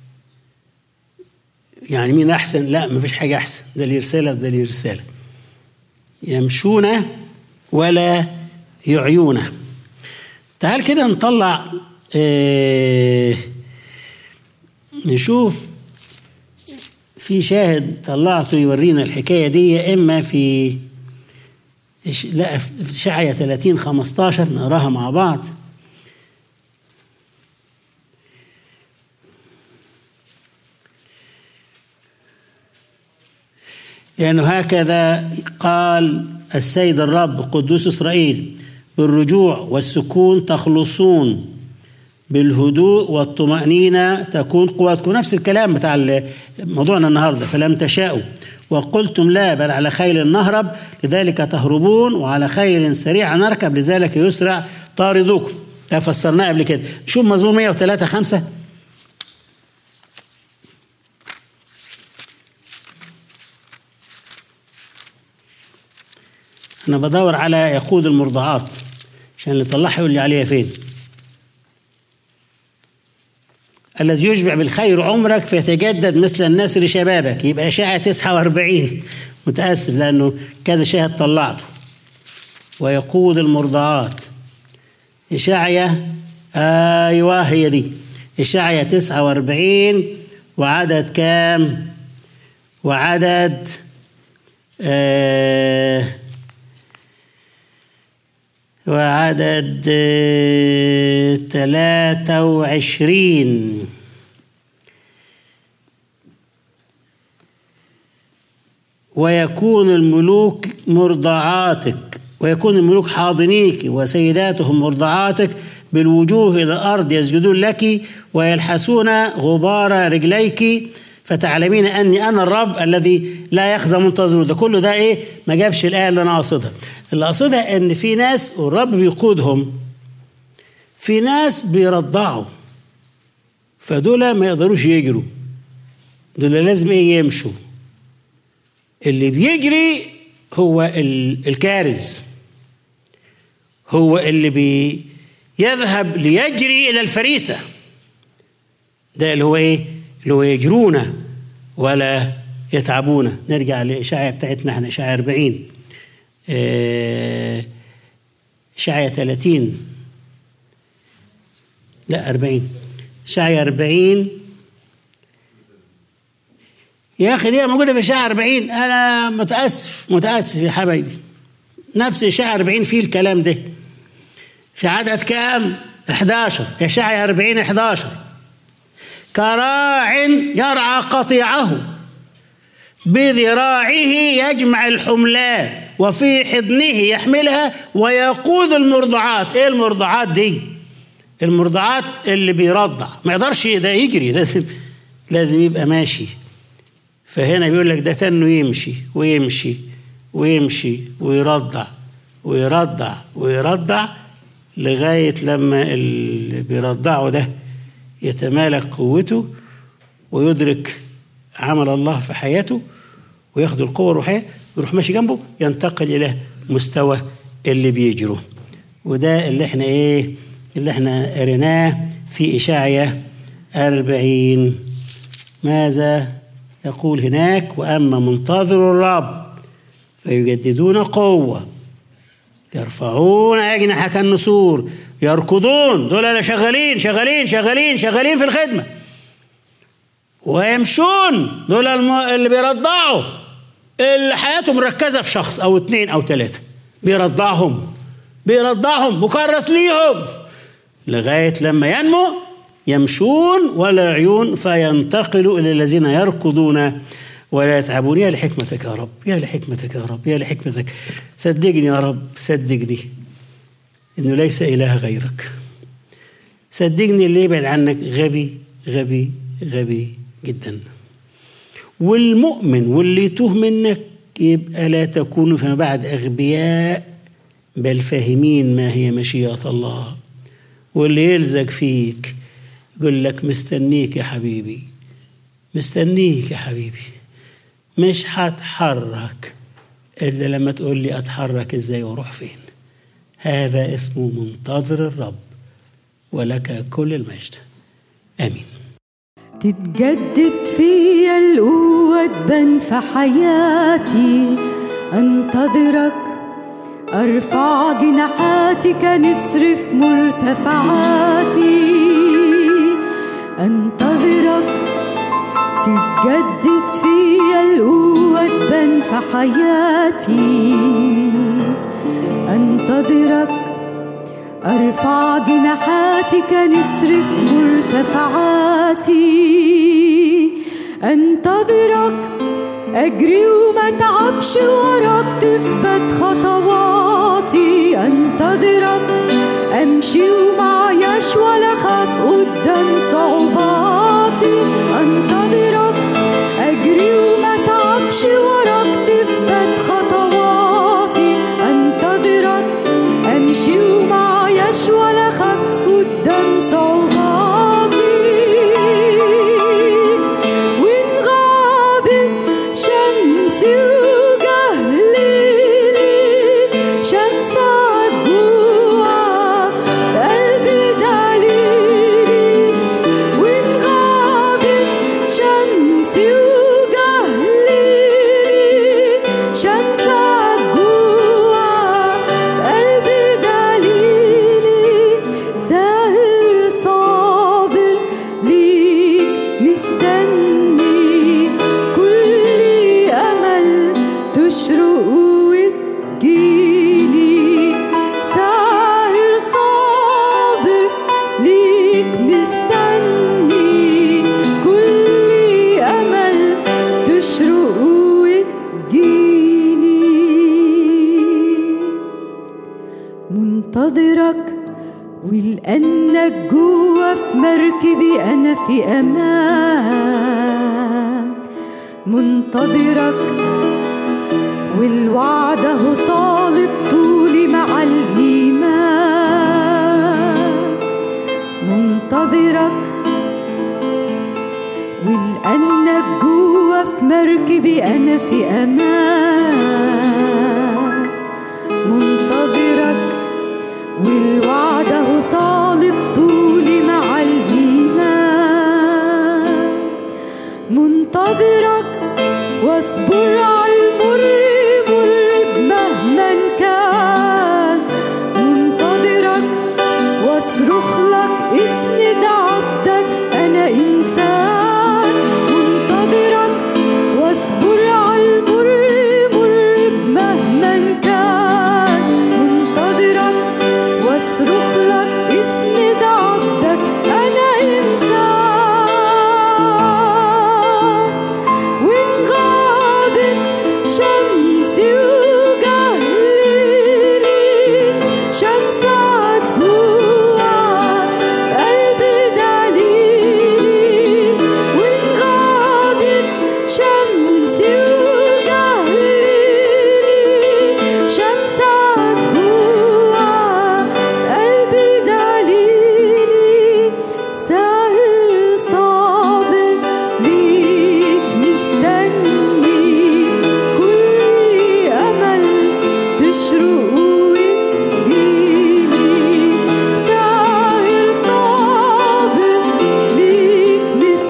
يعني مين أحسن؟ لا، مفيش حاجة أحسن، ده اللي رسالة وده اللي رسالة. يمشون ولا يعيون. تعال كده نطلع نشوف في شاهد طلعته يورينا الحكاية دي، إما في إشعياء 30:15 نقراها مع بعض. لأنه هكذا قال السيد الرب قدوس إسرائيل: بالرجوع والسكون تخلصون، بالهدوء والطمأنينة تكون قوتكم. نفس الكلام بتاع موضوعنا النهاردة. فلم تشاءوا وقلتم لا، بل على خيل نهرب لذلك تهربون، وعلى خيل سريع نركب لذلك يسرع طاردوكم. ده فسرناه قبل كده. شوف مزمور 103:5. أنا بدور على يقود المرضعات عشان اللي طلعها يقول لي عليها فين. الذي يشبع بالخير عمرك فيتجدد مثل النسر شبابك. يبقى إشعياء 49. متأسف لأنه كذا شاهد طلعته. ويقود المرضعات. إشعياء أيوة هي دي. إشعياء 49 وعدد كام؟ وعدد وعدد 23. ويكون الملوك مرضعاتك، ويكون الملوك حاضنيك، وسيداتهم مرضعاتك، بالوجوه إلى الأرض يسجدون لك ويلحسون غبار رجليك، فتعلمين أني أنا الرب الذي لا يخزى منتظره. ده كله ده إيه؟ ما جابش الآية اللي أنا قصدها. اللي قصدها إن في ناس والرب بيقودهم، في ناس بيرضعوا، فدول ما يقدروش يجروا، دول لازم إيه؟ يمشوا. اللي بيجري هو الكارز، هو اللي بيذهب ليجري إلى الفريسة. ده اللي هو إيه؟ اللي هو يجرون ولا يتعبون. نرجع لإشعياء بتاعتنا احنا، إشعياء 40، إشعياء 30 لا 40. إشعياء 40 يا أخي دي موجودة في إشعياء 40. أنا متأسف يا حبايبي. نفس إشعياء 40 فيه الكلام ده. في عدد كام؟ 11. إشعياء 40:11: كراع يرعى قطيعه، بذراعه يجمع الحملان، وفي حضنه يحملها، ويقود المرضعات. ايه المرضعات دي؟ المرضعات اللي بيرضع. ما يقدرش ده يجري، لازم يبقى ماشي. فهنا بيقول لك ده تنه يمشي ويمشي ويمشي ويرضع ويرضع ويرضع لغاية لما اللي بيرضعه ده يتمالك قوته ويدرك عمل الله في حياته وياخد القوة الروحية، ويروح ماشي جنبه، ينتقل إلى مستوى اللي بيجروا. وده اللي احنا ايه؟ اللي احنا قريناه في إشعياء 40. ماذا يقول هناك؟ وأما منتظر الرب فيجددون قوة، يرفعون أجنحة كالنسور، يركضون. دول اللي شغالين شغالين شغالين شغالين في الخدمة. ويمشون، دول اللي بيرضعوا، اللي حياتهم مركزة في شخص أو 2 أو 3، بيرضعهم مكرس ليهم لغاية لما ينمو، يمشون ولا يعيون، فينتقلوا إلى الذين يركضون ولا يتعبون. يا لحكمتك يا رب، يا لحكمتك يا رب، يا لحكمتك. صدقني يا رب، صدقني إنه ليس إله غيرك. صدقني اللي يبعد عنك غبي غبي غبي جدا. والمؤمن واللي يتوه منك يبقى لا تكونوا فيما بعد أغبياء، بل فاهمين ما هي مشيئة الله. واللي يلزق فيك يقول لك مستنيك يا حبيبي، مستنيك يا حبيبي، مش هتحرك إلا لما تقول لي أتحرك إزاي وأروح فين. هذا اسمه منتظر الرب، ولك كل المجد. آمين. تتجدد فيا القوة، تبان في حياتي، أنتظرك أرفع جناحاتك نسر في مرتفعاتي، أنتظرك تتجدد فيا القوة تبان في حياتي، أنتظرك أرفع جناحاتك نسر في مرتفعاتي، أنتظرك أجري وما تعبش وراك تثبت خطواتي، أنتظرك أمشي ومعياش ولا خاف قدام صعوباتي، أنتظرك أجري وما تعبش وراك تثبت خطواتي، أنتظرك أمشي ومعياش ولا خاف قدام صعوباتي، وإن غابت شمسي وجهلي شمسك جوا في قلبي دليلي، وإن غابت شمسي وجهلي شمسك جوا في قلبي دليلي، ساهر صابر ليك مستني كل أمل تشرق وتجيني، ساهر صابر ليك مستني كل أمل تشرق وتجيني، منتظرك ولأنك جوا في مركبي أنا في أمان، منتظرك والوعد هو صالب طولي مع الإيمان، منتظرك ولأنك جوا في مركبي أنا في أمان، منتظرك والوعد هو صالب طولي مع الإيمان، منتظرك واصبر على المر مر مهما كان، منتظرك واصرخ لك اسند عبدك أنا إنسان، منتظرك واصبر على المر مر مهما كان، منتظرك واصرخ لك اسند عبدك أنا إنسان، وإن غابت شمسي وجهلي شمسك جوا في قلبي دليلي، وإن غابت شمسي وجهلي شمسك جوا في قلبي دليلي، ساهر صابر ليك مستني كل أمل تشرق وتجيني، ساهر صابر ليك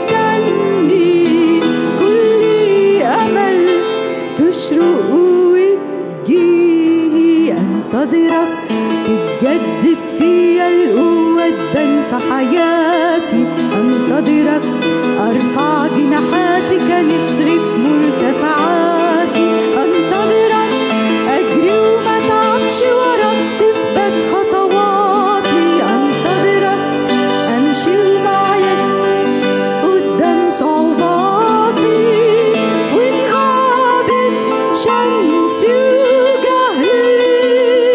مستني كل أمل تشرق وتجيني، أنتظرك تتجدد فيا القوة تبان في حياتي، أنتظرك أرفع جناحاتك نسر في مرتفعاتي، أنتظرك أجري وما تعبش وراك تثبت خطواتي، أنتظرك أمشي ومعياش قدام صعوباتي، وإن غابت شمسي وجهلي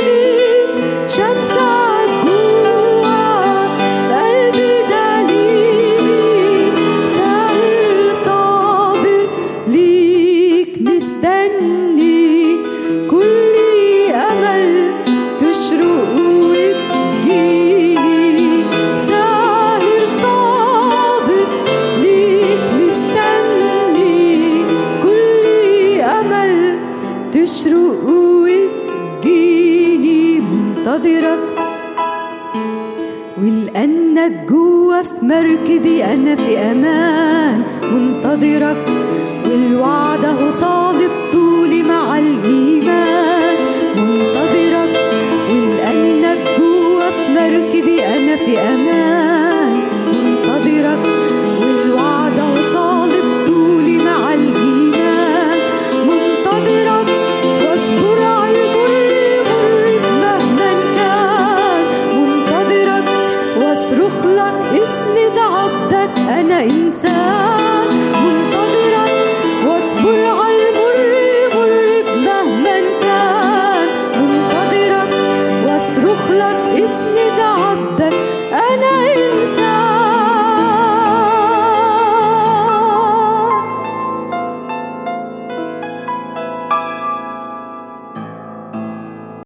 شمسك جوا في قلبي دليلي، ساهر صابر ليك مستني كل أمل تشرق وتجيني، ساهر صابر ليك مستني كل أمل تشرق وتجيني، منتظرك ولأنك جوا في مركبي أنا في أمان، منتظرك والوعد هو صالب طولي مع الإيمان، منتظرك اسند عبدك، أنا إنسان منتظرا واصبر